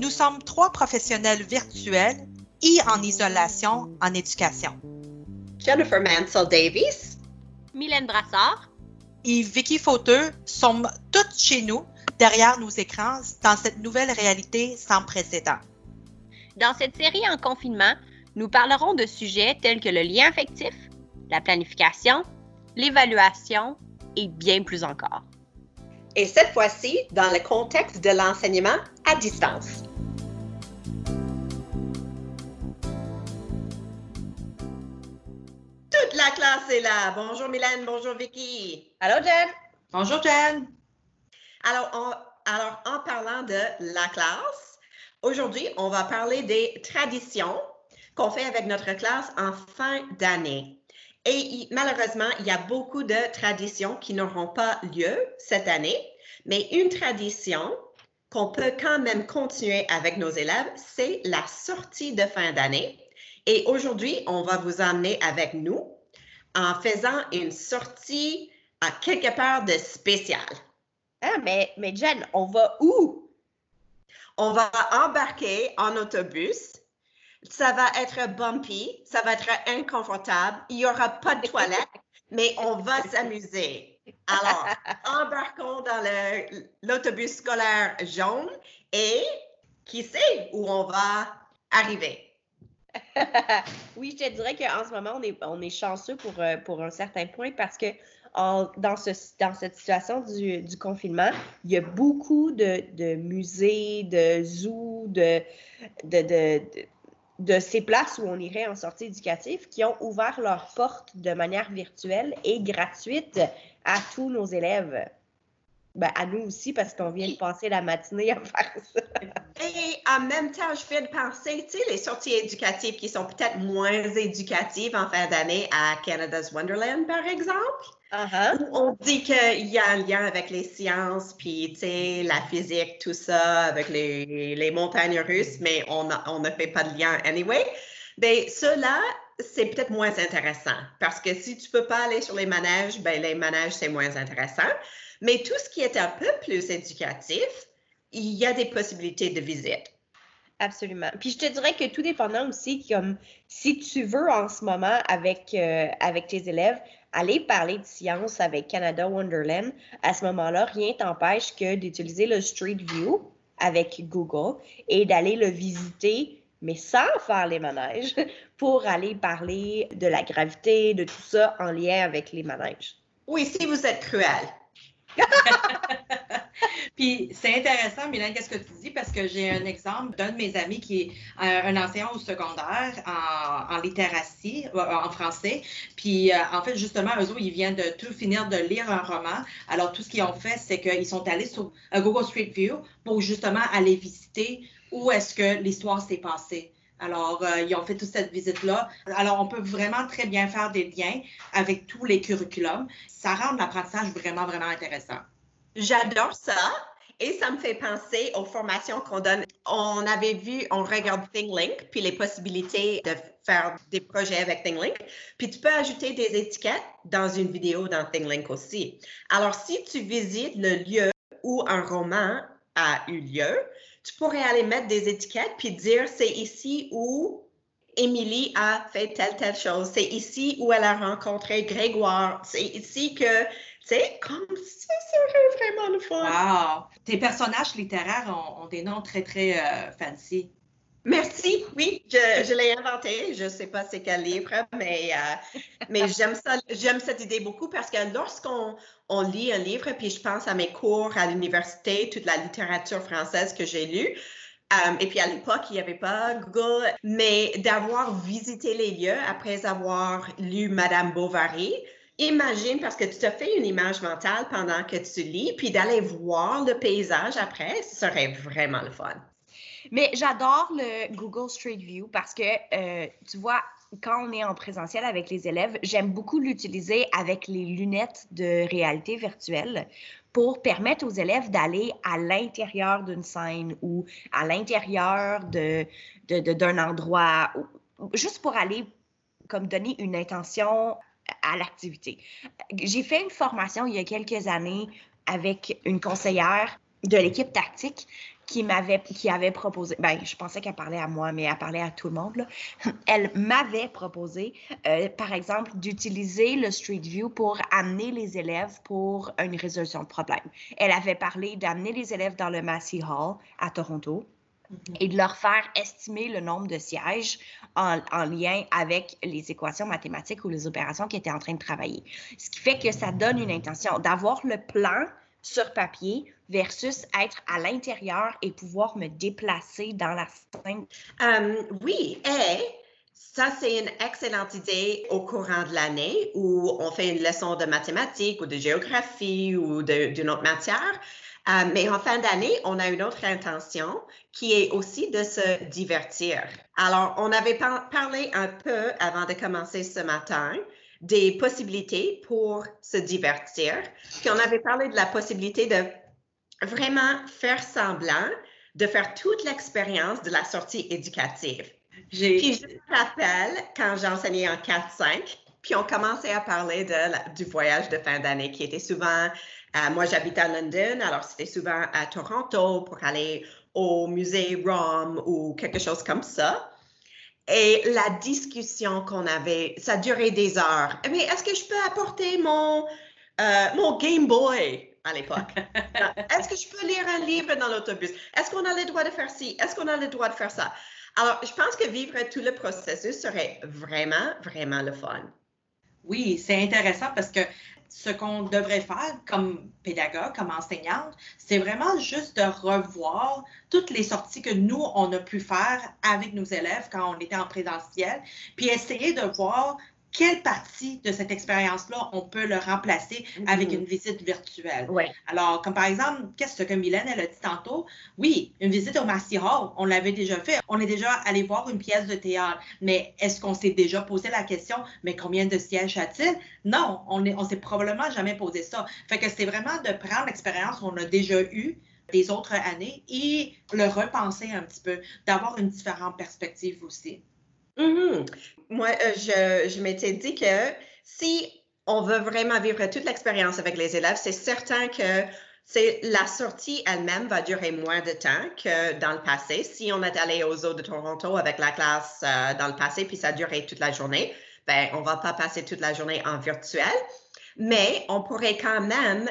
Nous sommes 3 professionnels virtuels et en isolation en éducation. Jennifer Mansell-Davies, Mylène Brassard et Vicky Fauteux sommes toutes chez nous, derrière nos écrans, dans cette nouvelle réalité sans précédent. Dans cette série en confinement, nous parlerons de sujets tels que le lien affectif, la planification, l'évaluation et bien plus encore. et cette fois-ci dans le contexte de l'enseignement à distance. Toute la classe est là. Bonjour Mylène, bonjour Vicky. Allô, Jen? Bonjour Jen! Alors, en parlant de la classe, aujourd'hui, on va parler des traditions qu'on fait avec notre classe en fin d'année. Et malheureusement, il y a beaucoup de traditions qui n'auront pas lieu cette année, mais une tradition qu'on peut quand même continuer avec nos élèves, c'est la sortie de fin d'année. Et aujourd'hui, on va vous emmener avec nous en faisant une sortie à quelque part de spécial. Ah, mais Jen, on va où? On va embarquer en autobus. Ça va être bumpy, ça va être inconfortable. Il n'y aura pas de toilette, mais on va s'amuser. Alors, embarquons dans l'autobus scolaire jaune et qui sait où on va arriver? Oui, je te dirais qu'en ce moment, on est chanceux pour un certain point parce que dans cette situation du confinement, il y a beaucoup de musées, de zoos, de ces places où on irait en sortie éducative qui ont ouvert leurs portes de manière virtuelle et gratuite à tous nos élèves. Ben, à nous aussi, parce qu'on vient de passer la matinée à faire ça. Et en même temps, je fais penser, tu sais, les sorties éducatives qui sont peut-être moins éducatives en fin d'année à Canada's Wonderland, par exemple. Uh-huh. Où on dit qu'il y a un lien avec les sciences, puis, tu sais, la physique, tout ça, avec les montagnes russes, mais on ne fait pas de lien anyway. Bien, cela, c'est peut-être moins intéressant, parce que si tu ne peux pas aller sur les manèges, bien, les manèges, c'est moins intéressant. Mais tout ce qui est un peu plus éducatif, il y a des possibilités de visite. Absolument. Puis je te dirais que tout dépendant aussi, comme si tu veux en ce moment avec tes élèves, aller parler de science avec Canada Wonderland, à ce moment-là, rien t'empêche que d'utiliser le Street View avec Google et d'aller le visiter, mais sans faire les manèges, pour aller parler de la gravité, de tout ça en lien avec les manèges. Oui, si vous êtes cruel. Puis c'est intéressant, Mylène, qu'est-ce que tu dis, parce que j'ai un exemple d'un de mes amis qui est un enseignant au secondaire en littératie, en français. Puis en fait, justement, eux autres, ils viennent de tout finir de lire un roman. Alors, tout ce qu'ils ont fait, c'est qu'ils sont allés sur Google Street View pour justement aller visiter où est-ce que l'histoire s'est passée. Alors, ils ont fait toute cette visite-là. Alors, on peut vraiment très bien faire des liens avec tous les curriculums. Ça rend l'apprentissage vraiment, vraiment intéressant. J'adore ça. Et ça me fait penser aux formations qu'on donne. On regarde ThingLink, puis les possibilités de faire des projets avec ThingLink. Puis tu peux ajouter des étiquettes dans une vidéo dans ThingLink aussi. Alors, si tu visites le lieu où un roman a eu lieu, tu pourrais aller mettre des étiquettes puis dire c'est ici où Émilie a fait telle chose. C'est ici où elle a rencontré Grégoire. C'est ici que, tu sais, comme ça serait vraiment le fun. Wow! Tes personnages littéraires ont des noms très, très fancy. Merci, oui, je l'ai inventé. Je ne sais pas c'est quel livre, mais j'aime ça. J'aime cette idée beaucoup parce que lorsqu'on lit un livre, puis je pense à mes cours à l'université, toute la littérature française que j'ai lue, et puis à l'époque, il n'y avait pas Google, mais d'avoir visité les lieux après avoir lu Madame Bovary, imagine, parce que tu te fais une image mentale pendant que tu lis, puis d'aller voir le paysage après, ce serait vraiment le fun. Mais j'adore le Google Street View parce que, tu vois, quand on est en présentiel avec les élèves, j'aime beaucoup l'utiliser avec les lunettes de réalité virtuelle pour permettre aux élèves d'aller à l'intérieur d'une scène ou à l'intérieur d'un endroit, juste pour aller comme donner une intention à l'activité. J'ai fait une formation il y a quelques années avec une conseillère de l'équipe tactique qui avait proposé, je pensais qu'elle parlait à moi, mais elle parlait à tout le monde, là. Elle m'avait proposé, par exemple, d'utiliser le Street View pour amener les élèves pour une résolution de problème. Elle avait parlé d'amener les élèves dans le Massey Hall à Toronto et de leur faire estimer le nombre de sièges en lien avec les équations mathématiques ou les opérations qu'ils étaient en train de travailler. Ce qui fait que ça donne une intention d'avoir le plan sur papier versus être à l'intérieur et pouvoir me déplacer dans la scène. Oui, et ça, c'est une excellente idée au courant de l'année où on fait une leçon de mathématiques ou de géographie ou d'une autre matière. Mais en fin d'année, on a une autre intention qui est aussi de se divertir. Alors, on avait parlé un peu avant de commencer ce matin des possibilités pour se divertir. Puis on avait parlé de la possibilité de vraiment faire semblant de faire toute l'expérience de la sortie éducative. Puis je me rappelle quand j'enseignais en 4-5, puis on commençait à parler du voyage de fin d'année qui était souvent, moi j'habite à London, alors c'était souvent à Toronto pour aller au musée ROM ou quelque chose comme ça. Et la discussion qu'on avait, ça durait des heures. Mais est-ce que je peux apporter mon Game Boy à l'époque? Est-ce que je peux lire un livre dans l'autobus? Est-ce qu'on a le droit de faire ci? Est-ce qu'on a le droit de faire ça? Alors, je pense que vivre tout le processus serait vraiment, vraiment le fun. Oui, c'est intéressant parce que ce qu'on devrait faire comme pédagogue, comme enseignante, c'est vraiment juste de revoir toutes les sorties que nous, on a pu faire avec nos élèves quand on était en présentiel, puis essayer de voir quelle partie de cette expérience-là on peut le remplacer avec une visite virtuelle. Ouais. Alors, comme par exemple, qu'est-ce que Mylène, elle a dit tantôt? Oui, une visite au Massey Hall, on l'avait déjà fait. On est déjà allé voir une pièce de théâtre. Mais est-ce qu'on s'est déjà posé la question, mais combien de sièges a-t-il? Non, on s'est probablement jamais posé ça. Fait que c'est vraiment de prendre l'expérience qu'on a déjà eue des autres années et le repenser un petit peu, d'avoir une différente perspective aussi. Mm-hmm. Moi, je m'étais dit que si on veut vraiment vivre toute l'expérience avec les élèves, c'est certain que la sortie elle-même va durer moins de temps que dans le passé. Si on est allé aux Eaux de Toronto avec la classe dans le passé, puis ça durait toute la journée, ben on va pas passer toute la journée en virtuel, mais on pourrait quand même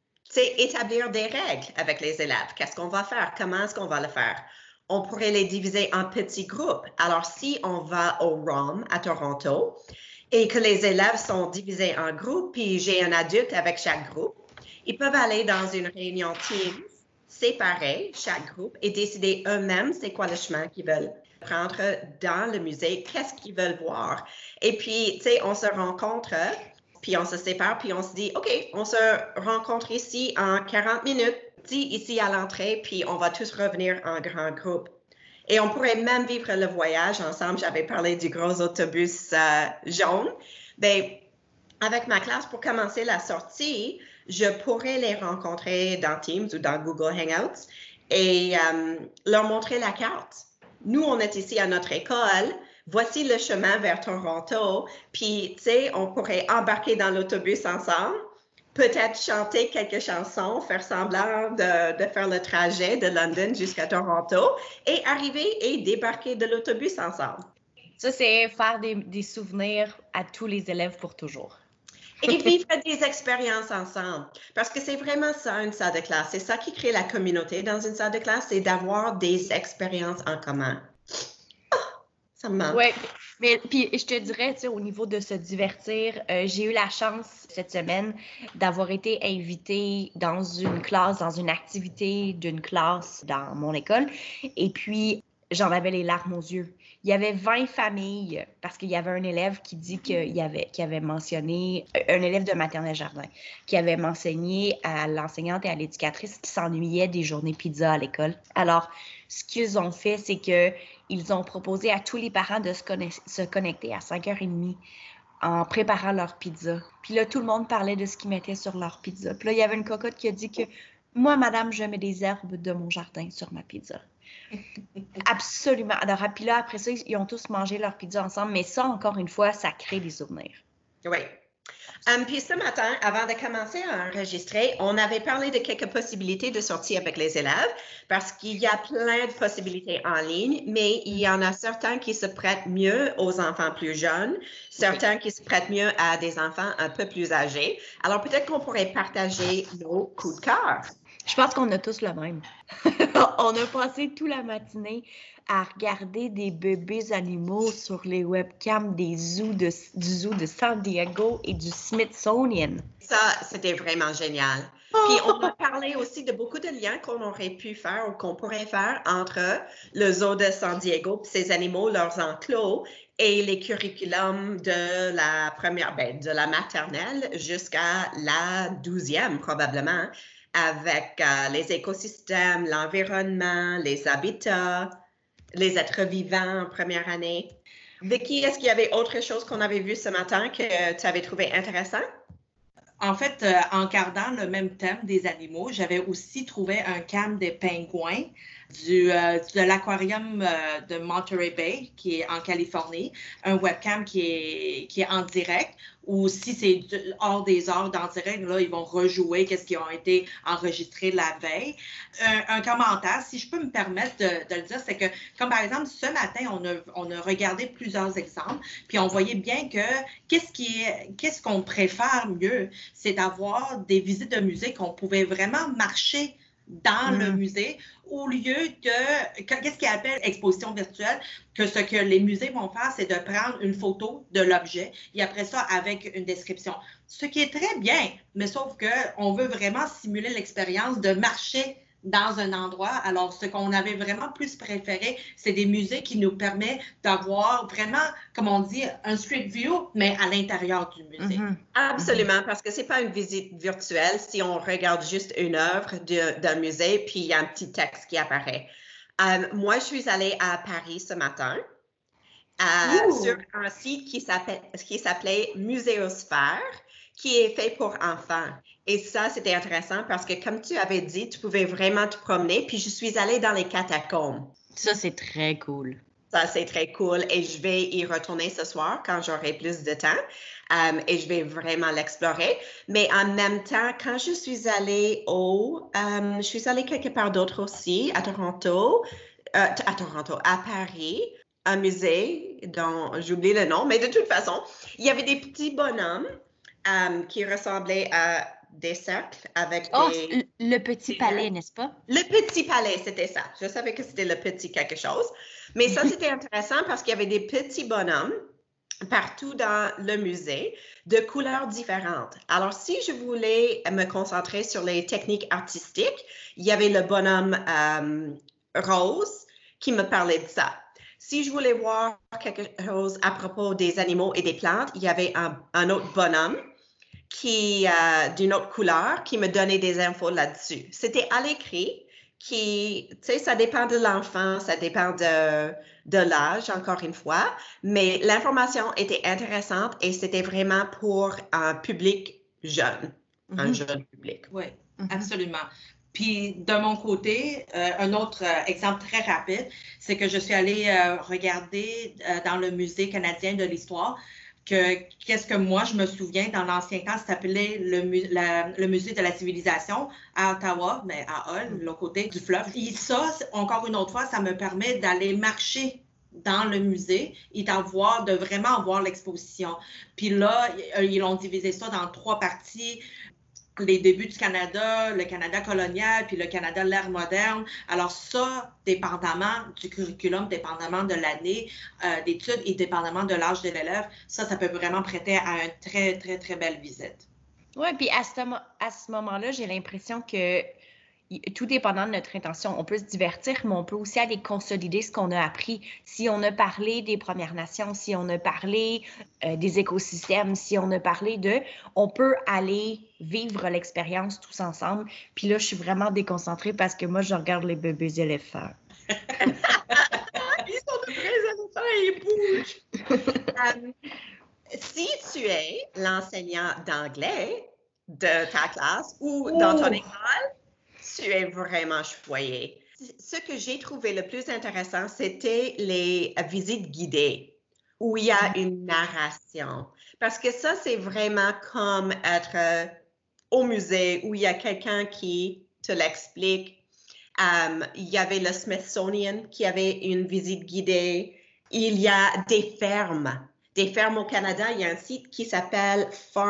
établir des règles avec les élèves. Qu'est-ce qu'on va faire? Comment est-ce qu'on va le faire? On pourrait les diviser en petits groupes. Alors, si on va au ROM à Toronto et que les élèves sont divisés en groupes, puis j'ai un adulte avec chaque groupe, ils peuvent aller dans une réunion Teams séparée, chaque groupe, et décider eux-mêmes c'est quoi le chemin qu'ils veulent prendre dans le musée, qu'est-ce qu'ils veulent voir. Et puis, tu sais, on se rencontre, puis on se sépare, puis on se dit, OK, on se rencontre ici en 40 minutes, ici à l'entrée, puis on va tous revenir en grand groupe. Et on pourrait même vivre le voyage ensemble. J'avais parlé du gros autobus jaune. Bien, avec ma classe, pour commencer la sortie, je pourrais les rencontrer dans Teams ou dans Google Hangouts et leur montrer la carte. Nous, on est ici à notre école. Voici le chemin vers Toronto. Puis, tu sais, on pourrait embarquer dans l'autobus ensemble. Peut-être chanter quelques chansons, faire semblant de faire le trajet de London jusqu'à Toronto et arriver et débarquer de l'autobus ensemble. Ça, c'est faire des souvenirs à tous les élèves pour toujours. Et vivre des expériences ensemble. Parce que c'est vraiment ça, une salle de classe. C'est ça qui crée la communauté dans une salle de classe, c'est d'avoir des expériences en commun. Oh, ça me manque. Oui, mais puis je te dirais, tu sais, au niveau de se divertir, j'ai eu la chance cette semaine d'avoir été invitée dans une classe, dans une activité d'une classe dans mon école. Et puis, j'en avais les larmes aux yeux. Il y avait 20 familles, parce qu'il y avait un élève qui dit qui avait mentionné, un élève de maternelle jardin, qui avait mentionné à l'enseignante et à l'éducatrice qui s'ennuyait des journées pizza à l'école. Alors, ce qu'ils ont fait, c'est qu'ils ont proposé à tous les parents de se connecter à 5h30 en préparant leur pizza. Puis là, tout le monde parlait de ce qu'ils mettaient sur leur pizza. Puis là, il y avait une cocotte qui a dit que « Moi, madame, je mets des herbes de mon jardin sur ma pizza. » Absolument. Alors, puis là, après ça, ils ont tous mangé leur pizza ensemble. Mais ça, encore une fois, ça crée des souvenirs. Oui, Puis ce matin, avant de commencer à enregistrer, on avait parlé de quelques possibilités de sortie avec les élèves parce qu'il y a plein de possibilités en ligne, mais il y en a certains qui se prêtent mieux aux enfants plus jeunes, certains qui se prêtent mieux à des enfants un peu plus âgés. Alors peut-être qu'on pourrait partager nos coups de cœur. Je pense qu'on a tous le même. On a passé toute la matinée à regarder des bébés animaux sur les webcams du zoo de San Diego et du Smithsonian. Ça, c'était vraiment génial. Puis on a parlé aussi de beaucoup de liens qu'on aurait pu faire ou qu'on pourrait faire entre le zoo de San Diego et ces animaux, leurs enclos, et les curriculums de la maternelle jusqu'à la 12e probablement, avec les écosystèmes, l'environnement, les habitats, les êtres vivants en première année. Vicky, est-ce qu'il y avait autre chose qu'on avait vu ce matin que tu avais trouvé intéressant? En fait, en gardant le même thème des animaux, j'avais aussi trouvé un cam des pingouins de l'aquarium de Monterey Bay, qui est en Californie, un webcam qui est en direct, ou si c'est hors des heures d'en direct, là, ils vont rejouer qu'est-ce qui ont été enregistrés la veille. Un commentaire, si je peux me permettre de le dire, c'est que, comme par exemple, ce matin, on a regardé plusieurs exemples, puis on voyait bien que qu'est-ce qu'on préfère mieux, c'est d'avoir des visites de musée qu'on pouvait vraiment marcher dans le musée, au lieu de, qu'est-ce qu'ils appellent exposition virtuelle, que ce que les musées vont faire, c'est de prendre une photo de l'objet et après ça, avec une description. Ce qui est très bien, mais sauf qu'on veut vraiment simuler l'expérience de marcher dans un endroit. Alors, ce qu'on avait vraiment plus préféré, c'est des musées qui nous permettent d'avoir vraiment, comme on dit, un street view, mais à l'intérieur du musée. Absolument, parce que c'est pas une visite virtuelle si on regarde juste une œuvre d'un musée, puis il y a un petit texte qui apparaît. Moi, je suis allée à Paris ce matin sur un site qui s'appelait Muséosphère, qui est fait pour enfants. Et ça, c'était intéressant parce que, comme tu avais dit, tu pouvais vraiment te promener. Puis, je suis allée dans les catacombes. Ça, c'est très cool. Ça, c'est très cool. Et je vais y retourner ce soir quand j'aurai plus de temps. Et je vais vraiment l'explorer. Mais en même temps, quand je suis allée je suis allée quelque part d'autre aussi, à Paris, un musée dont j'oublie le nom. Mais de toute façon, il y avait des petits bonhommes qui ressemblaient à des cercles avec le petit palais, n'est-ce pas? Le petit palais, c'était ça. Je savais que c'était le petit quelque chose. Mais ça, c'était intéressant parce qu'il y avait des petits bonhommes partout dans le musée de couleurs différentes. Alors, si je voulais me concentrer sur les techniques artistiques, il y avait le bonhomme rose qui me parlait de ça. Si je voulais voir quelque chose à propos des animaux et des plantes, il y avait un autre bonhomme d'une autre couleur qui me donnait des infos là-dessus. C'était à l'écrit ça dépend de l'enfant, ça dépend de l'âge, encore une fois, mais l'information était intéressante et c'était vraiment pour un public jeune, un jeune public. Oui, absolument. Puis, de mon côté, un autre exemple très rapide, c'est que je suis allée regarder dans le Musée canadien de l'histoire qu'est-ce que moi, je me souviens, dans l'ancien temps, ça s'appelait le Musée de la civilisation à Ottawa, mais à Hull, de l'autre côté du fleuve. Et ça, encore une autre fois, ça me permet d'aller marcher dans le musée et de vraiment voir l'exposition. Puis là, ils ont divisé ça dans 3 parties. Les débuts du Canada, le Canada colonial, puis le Canada de l'ère moderne. Alors ça, dépendamment du curriculum, dépendamment de l'année d'études et dépendamment de l'âge de l'élève, ça peut vraiment prêter à une très, très, très belle visite. Oui, puis à ce moment-là, j'ai l'impression que tout dépendant de notre intention, on peut se divertir, mais on peut aussi aller consolider ce qu'on a appris. Si on a parlé des Premières Nations, si on a parlé des écosystèmes, si on a parlé on peut aller vivre l'expérience tous ensemble. Puis là, je suis vraiment déconcentrée parce que moi, je regarde les bébés éléphants. Ils sont de vrais éléphants, ils bougent. Si tu es l'enseignant d'anglais de ta classe ou dans ton école, tu es vraiment choyé. Ce que j'ai trouvé le plus intéressant, c'était les visites guidées où il y a une narration. Parce que ça, c'est vraiment comme être au musée où il y a quelqu'un qui te l'explique. Il y avait le Smithsonian qui avait une visite guidée. Il y a des fermes au Canada. Il y a un site qui s'appelle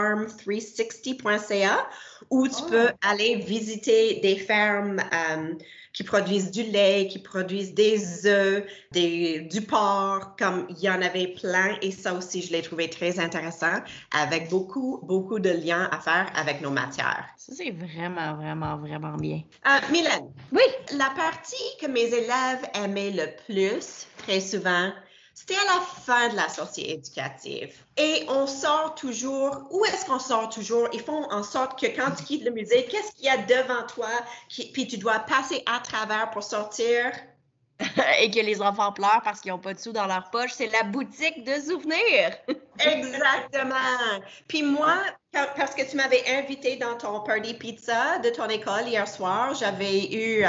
farm360.ca où tu peux aller visiter des fermes qui produisent du lait, qui produisent des œufs, du porc, comme il y en avait plein. Et ça aussi, je l'ai trouvé très intéressant avec beaucoup de liens à faire avec nos matières. Ça, c'est vraiment, vraiment, vraiment bien. Mylène. Oui. La partie que mes élèves aimaient le plus, très souvent, c'était à la fin de la sortie éducative. Et on sort toujours, où est-ce qu'on sort toujours? Ils font en sorte que quand tu quittes le musée, qu'est-ce qu'il y a devant toi, puis tu dois passer à travers pour sortir? Et que les enfants pleurent parce qu'ils n'ont pas de sous dans leur poche, c'est la boutique de souvenirs. Exactement. Puis moi, parce que tu m'avais invité dans ton party pizza de ton école hier soir, j'avais eu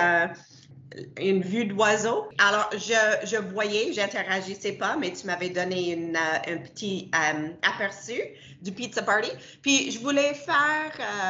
une vue d'oiseau. Alors, je voyais, j'interagissais pas, mais tu m'avais donné un petit aperçu du pizza party. Puis, je voulais faire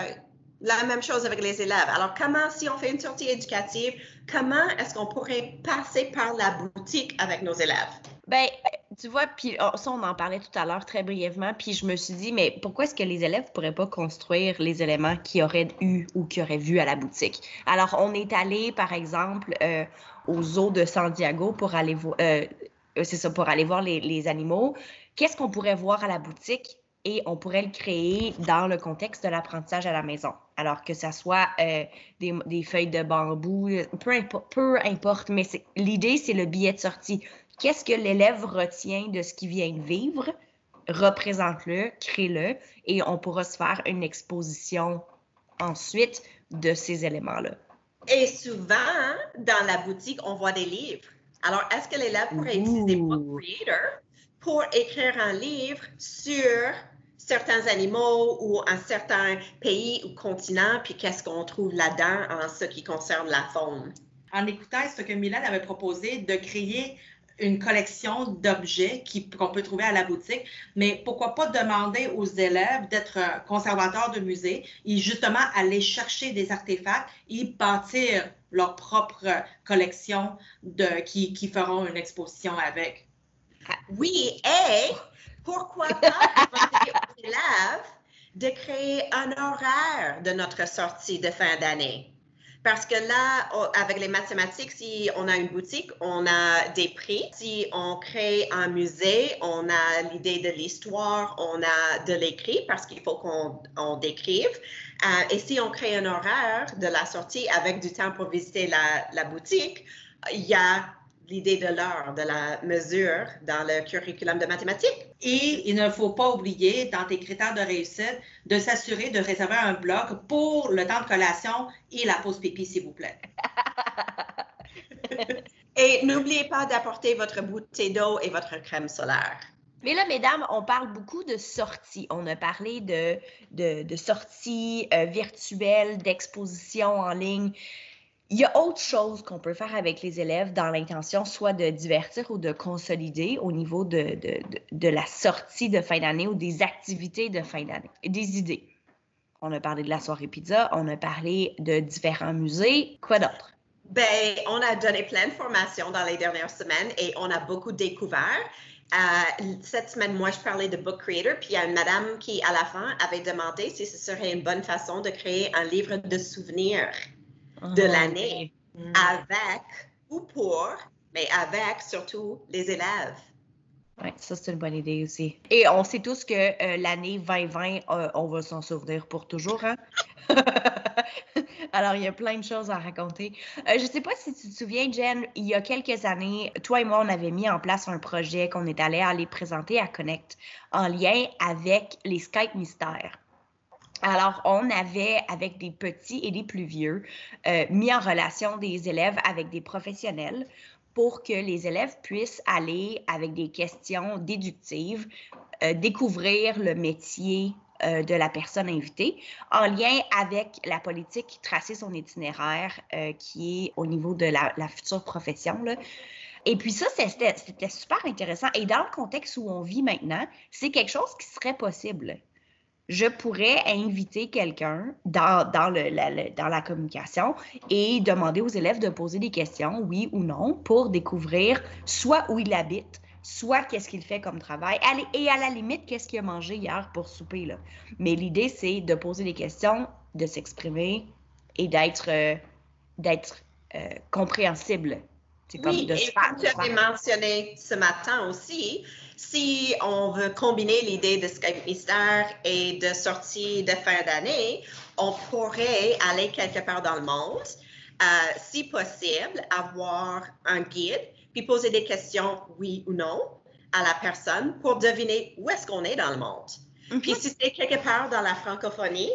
la même chose avec les élèves. Alors, si on fait une sortie éducative, comment est-ce qu'on pourrait passer par la boutique avec nos élèves? Ben, tu vois, puis ça, on en parlait tout à l'heure très brièvement, puis je me suis dit, mais pourquoi est-ce que les élèves ne pourraient pas construire les éléments qu'ils auraient eu ou qu'ils auraient vus à la boutique? Alors, on est allé, par exemple, au zoo de San Diego pour aller voir, c'est ça, pour aller voir les animaux. Qu'est-ce qu'on pourrait voir à la boutique? Et on pourrait le créer dans le contexte de l'apprentissage à la maison. Alors que ça soit des feuilles de bambou, peu importe, mais l'idée, c'est le billet de sortie. Qu'est-ce que l'élève retient de ce qu'il vient de vivre? Représente-le, crée-le, et on pourra se faire une exposition ensuite de ces éléments-là. Et souvent, dans la boutique, on voit des livres. Alors, est-ce que l'élève pourrait utiliser Book Creator pour écrire un livre sur certains animaux ou un certain pays ou continent, puis qu'est-ce qu'on trouve là-dedans en ce qui concerne la faune? En écoutant ce que Mylène avait proposé, de créer une collection d'objets qu'on peut trouver à la boutique, mais pourquoi pas demander aux élèves d'être conservateurs de musée et justement aller chercher des artefacts et bâtir leur propre collection qui feront une exposition avec. Oui, et pourquoi pas demander aux élèves de créer un horaire de notre sortie de fin d'année? Parce que là, avec les mathématiques, si on a une boutique, on a des prix. Si on crée un musée, on a l'idée de l'histoire, on a de l'écrit parce qu'il faut qu'on décrive. Et si on crée un horaire de la sortie avec du temps pour visiter la boutique, il y a l'idée de l'heure, de la mesure dans le curriculum de mathématiques. Et il ne faut pas oublier, dans tes critères de réussite, de s'assurer de réserver un bloc pour le temps de collation et la pause pipi, s'il vous plaît. Et n'oubliez pas d'apporter votre bouteille d'eau et votre crème solaire. Mais là, mesdames, on parle beaucoup de sorties. On a parlé de sorties virtuelles, d'expositions en ligne. Il y a autre chose qu'on peut faire avec les élèves dans l'intention soit de divertir ou de consolider au niveau de la sortie de fin d'année ou des activités de fin d'année, des idées. On a parlé de la soirée pizza, on a parlé de différents musées. Quoi d'autre? Ben, on a donné plein de formations dans les dernières semaines et on a beaucoup découvert. Cette semaine, moi, je parlais de Book Creator, puis il y a une madame qui, à la fin, avait demandé si ce serait une bonne façon de créer un livre de souvenirs de l'année avec ou pour, mais avec surtout les élèves. Oui, ça, c'est une bonne idée aussi. Et on sait tous que l'année 2020, on va s'en souvenir pour toujours, hein? Alors, il y a plein de choses à raconter. Je ne sais pas si tu te souviens, Jen, il y a quelques années, toi et moi, on avait mis en place un projet qu'on est allé aller présenter à Connect en lien avec les Skype mystères. Alors, on avait, avec des petits et des plus vieux, mis en relation des élèves avec des professionnels pour que les élèves puissent aller, avec des questions déductives, découvrir le métier de la personne invitée en lien avec la politique, tracer son itinéraire qui est au niveau de la future profession, là. Et puis ça, c'était super intéressant. Et dans le contexte où on vit maintenant, c'est quelque chose qui serait possible. Je pourrais inviter quelqu'un dans la communication et demander aux élèves de poser des questions, oui ou non, pour découvrir soit où il habite, soit qu'est-ce qu'il fait comme travail, et à la limite, qu'est-ce qu'il a mangé hier pour souper, là. Mais l'idée, c'est de poser des questions, de s'exprimer et d'être compréhensible. C'est comme Oui, de et comme tu avais mentionné ce matin aussi, si on veut combiner l'idée de Skype Mystère et de sortie de fin d'année, on pourrait aller quelque part dans le monde, si possible, avoir un guide, puis poser des questions oui ou non à la personne pour deviner où est-ce qu'on est dans le monde. Mm-hmm. Puis si c'est quelque part dans la francophonie,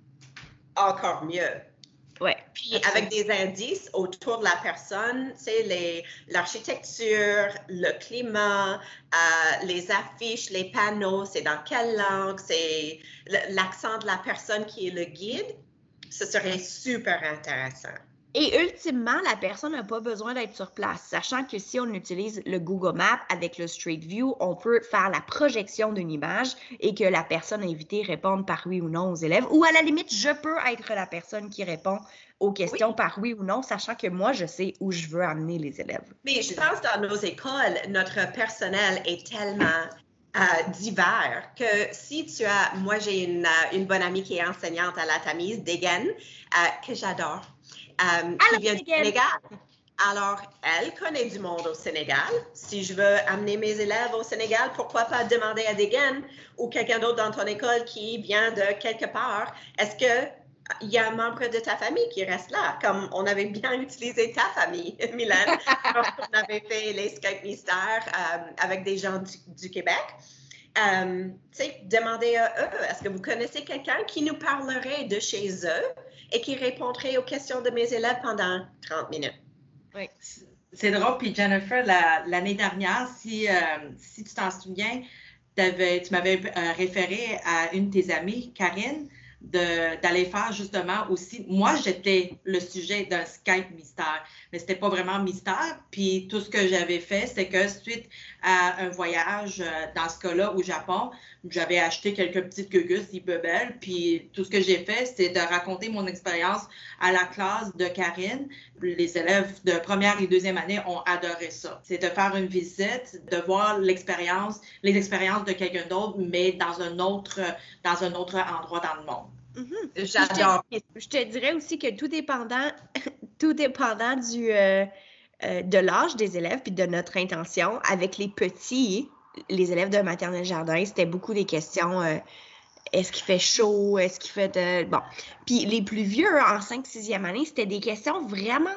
encore mieux. Ouais, puis avec des indices autour de la personne, tu sais, l'architecture, le climat, les affiches, les panneaux, c'est dans quelle langue, c'est l'accent de la personne qui est le guide, ce serait super intéressant. Et ultimement, la personne n'a pas besoin d'être sur place, sachant que si on utilise le Google Maps avec le Street View, on peut faire la projection d'une image et que la personne invitée réponde par oui ou non aux élèves. Ou à la limite, je peux être la personne qui répond aux questions par oui ou non, sachant que moi, je sais où je veux amener les élèves. Mais je pense que dans nos écoles, notre personnel est tellement divers que si tu as... Moi, j'ai une bonne amie qui est enseignante à la Tamise, Degen, que j'adore. Qui vient du Sénégal. Alors, elle connaît du monde au Sénégal. Si je veux amener mes élèves au Sénégal, pourquoi pas demander à Degen ou quelqu'un d'autre dans ton école qui vient de quelque part, est-ce qu'il y a un membre de ta famille qui reste là? Comme on avait bien utilisé ta famille, Mylène, lorsqu'on avait fait les Skype Mystères avec des gens du Québec. Tu sais, demandez à eux, est-ce que vous connaissez quelqu'un qui nous parlerait de chez eux et qui répondrait aux questions de mes élèves pendant 30 minutes? Oui. C'est drôle, puis Jennifer, l'année dernière, si tu t'en souviens, tu m'avais référé à une de tes amies, Karine, d'aller faire justement aussi. Moi, j'étais le sujet d'un Skype mystère, mais c'était pas vraiment mystère. Puis tout ce que j'avais fait, c'est que suite à un voyage, dans ce cas-là, au Japon, j'avais acheté quelques petites gugus hyper belles. Puis tout ce que j'ai fait, c'est de raconter mon expérience à la classe de Karine. Les élèves de première et deuxième année ont adoré ça. C'est de faire une visite, de voir les expériences de quelqu'un d'autre, mais dans un autre endroit dans le monde. Mm-hmm. J'adore. Je te dirais aussi que tout dépendant de l'âge des élèves puis de notre intention, avec les petits, les élèves de maternelle jardin, c'était beaucoup des questions est-ce qu'il fait chaud, est-ce qu'il fait de... Bon. Puis les plus vieux, en 5e, 6e année, c'était des questions vraiment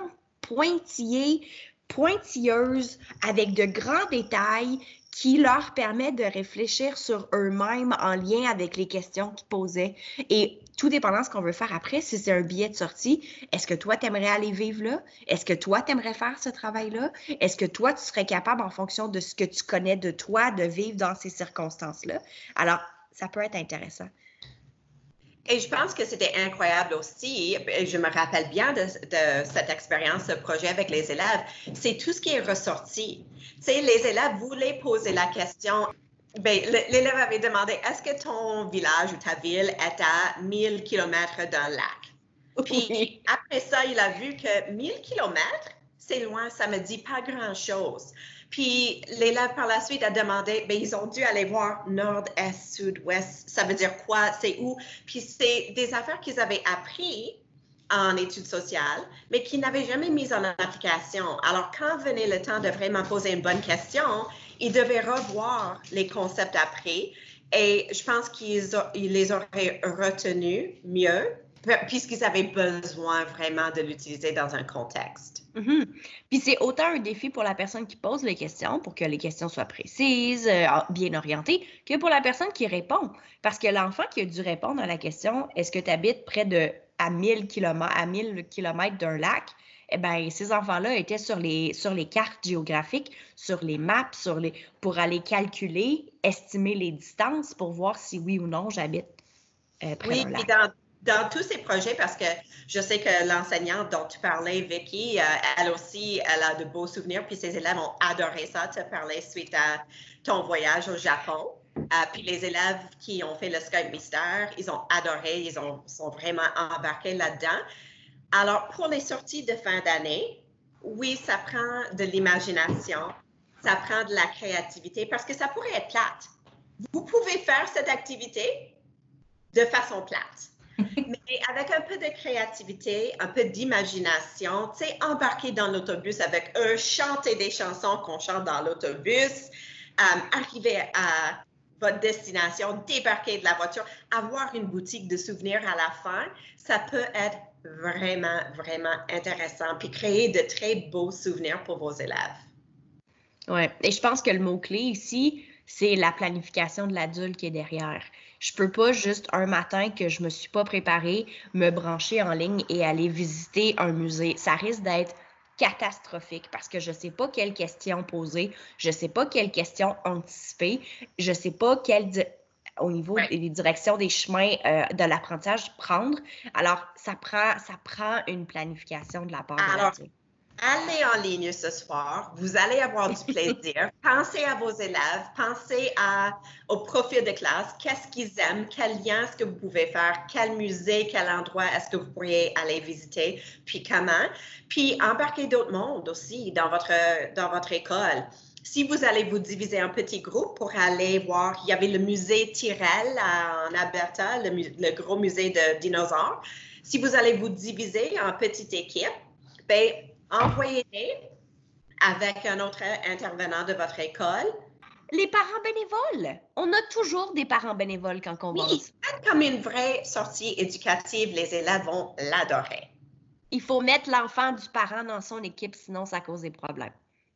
pointilleuses, avec de grands détails qui leur permet de réfléchir sur eux-mêmes en lien avec les questions qu'ils posaient. Et tout dépendant de ce qu'on veut faire après, si c'est un billet de sortie, est-ce que toi, tu aimerais aller vivre là? Est-ce que toi, tu aimerais faire ce travail-là? Est-ce que toi, tu serais capable, en fonction de ce que tu connais de toi, de vivre dans ces circonstances-là? Alors, ça peut être intéressant. Et je pense que c'était incroyable aussi, et je me rappelle bien de cette expérience, ce projet avec les élèves, c'est tout ce qui est ressorti. Tu sais, les élèves voulaient poser la question, ben, l'élève avait demandé, est-ce que ton village ou ta ville est à 1000 km d'un lac? Puis après ça, il a vu que 1000 km, c'est loin, ça me dit pas grand-chose. Puis l'élève par la suite a demandé, ben ils ont dû aller voir nord, est, sud, ouest, ça veut dire quoi, c'est où? Puis c'est des affaires qu'ils avaient appris en études sociales, mais qu'ils n'avaient jamais mises en application. Alors quand venait le temps de vraiment poser une bonne question, ils devaient revoir les concepts appris et je pense qu'ils les auraient retenus mieux puisqu'ils avaient besoin vraiment de l'utiliser dans un contexte. Mm-hmm. Puis c'est autant un défi pour la personne qui pose les questions, pour que les questions soient précises, bien orientées, que pour la personne qui répond. Parce que l'enfant qui a dû répondre à la question « Est-ce que tu habites à 1000 km d'un lac? » Eh bien, ces enfants-là étaient sur les cartes géographiques, sur les maps, pour aller calculer, estimer les distances pour voir si oui ou non j'habite près d'un lac. dans tous ces projets, parce que je sais que l'enseignante dont tu parlais, Vicky, elle aussi, elle a de beaux souvenirs, puis ses élèves ont adoré ça, te parler suite à ton voyage au Japon. Puis les élèves qui ont fait le Skype Mystère, ils ont adoré, sont vraiment embarqués là-dedans. Alors, pour les sorties de fin d'année, oui, ça prend de l'imagination, ça prend de la créativité, parce que ça pourrait être plate. Vous pouvez faire cette activité de façon plate. Mais avec un peu de créativité, un peu d'imagination, tu sais, embarquer dans l'autobus avec eux, chanter des chansons qu'on chante dans l'autobus, arriver à votre destination, débarquer de la voiture, avoir une boutique de souvenirs à la fin, ça peut être vraiment, vraiment intéressant, puis créer de très beaux souvenirs pour vos élèves. Oui, et je pense que le mot-clé ici, c'est la planification de l'adulte qui est derrière. Je peux pas juste un matin que je me suis pas préparée, me brancher en ligne et aller visiter un musée. Ça risque d'être catastrophique parce que je sais pas quelles questions poser, je sais pas quelles questions anticiper, je sais pas au niveau des directions des chemins de l'apprentissage prendre. Alors, ça prend une planification de la part de l'adulte. Allez en ligne ce soir, vous allez avoir du plaisir. Pensez à vos élèves, pensez au profil de classe, qu'est-ce qu'ils aiment, quel lien est-ce que vous pouvez faire, quel musée, quel endroit est-ce que vous pourriez aller visiter, puis comment. Puis embarquez d'autres mondes aussi dans votre école. Si vous allez vous diviser en petits groupes pour aller voir, il y avait le musée Tyrrell en Alberta, le gros musée de dinosaures. Si vous allez vous diviser en petites équipes, bien, envoyez-les avec un autre intervenant de votre école. Les parents bénévoles. On a toujours des parents bénévoles quand on va. Oui, c'est comme une vraie sortie éducative. Les élèves vont l'adorer. Il faut mettre l'enfant du parent dans son équipe, sinon ça cause des problèmes.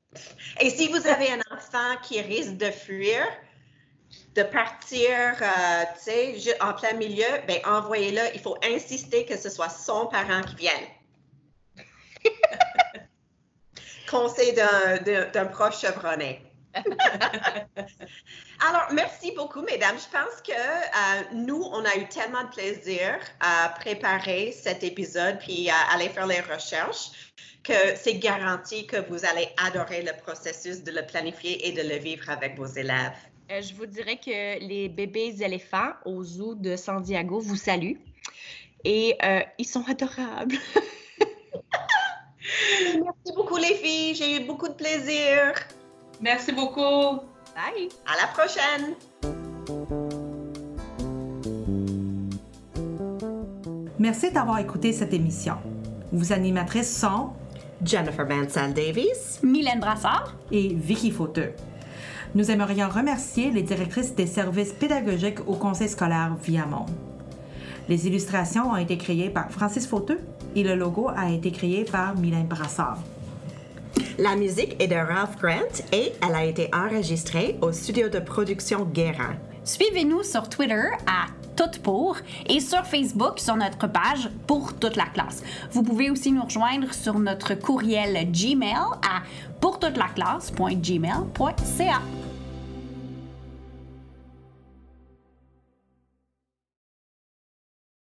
Et si vous avez un enfant qui risque de fuir, de partir, tu sais, en plein milieu, bien, envoyez-le. Il faut insister que ce soit son parent qui vienne. Conseil d'un proche chevronné. Alors, merci beaucoup, mesdames. Je pense que nous, on a eu tellement de plaisir à préparer cet épisode puis à aller faire les recherches que c'est garanti que vous allez adorer le processus de le planifier et de le vivre avec vos élèves. Je vous dirais que les bébés éléphants au zoo de San Diego vous saluent et ils sont adorables. Merci beaucoup, les filles. J'ai eu beaucoup de plaisir. Merci beaucoup. Bye. À la prochaine. Merci d'avoir écouté cette émission. Vos animatrices sont Jennifer Mansell-Davies, Mylène Brassard et Vicky Fauteux. Nous aimerions remercier les directrices des services pédagogiques au Conseil scolaire Viamont. Les illustrations ont été créées par Francis Fauteux et le logo a été créé par Mylène Brassard. La musique est de Ralph Grant et elle a été enregistrée au studio de production Guérin. Suivez-nous sur Twitter à Tout pour et sur Facebook sur notre page Pour toute la classe. Vous pouvez aussi nous rejoindre sur notre courriel Gmail à pourtoutelaclasse.gmail.ca.